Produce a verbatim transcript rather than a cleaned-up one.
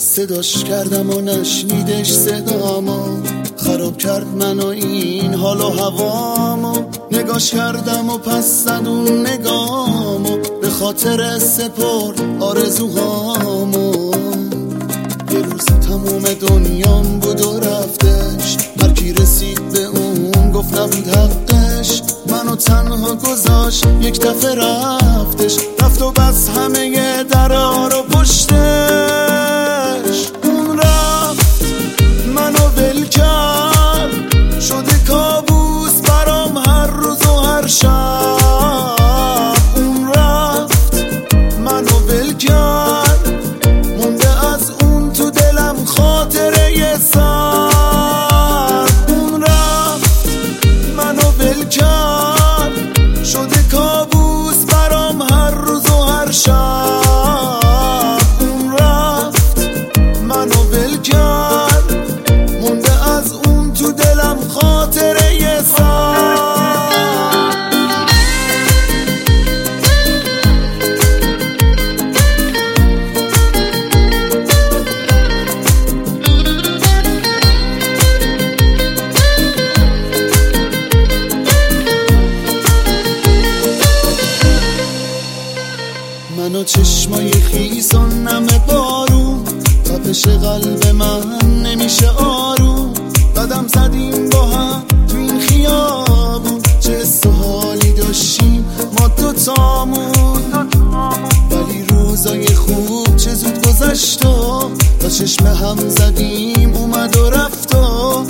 صداش کردم و نشنیدش صدامو، خراب کرد منو این حال و هوامو. نگاش کردم و پس زد اون نگامو، به خاطر سپرد آرزوهامو. یه روز تموم دنیام بود و رفتش، هر کی رسید به اون گفت نبود حقش. منو تنها گذاشت یک دفعه رفتش، رفت و بس همه درا رو پشتش. اون رفت منو ول کرد، شده کابوس برام هر روز و هر شب. اون رفت منو ول کرد، مونده از اون تو دلم خاطره یه سر. اون رفت منو ول کرد، شده کابوس برام هر روز و هر شب. اون رفت منو ول کرد، مونده از اون تو دلم خاطره یه سر. من و چشمای خیس و نم بارون، تپش قلب من نمیشه آروم. قدم زدیم با هم تو این خیابون، چه حس و حالی داشتیم ما دوتامون. ولی روزای خوب چه زود گذشت و تا چشم هم زدیم اومد و رفت و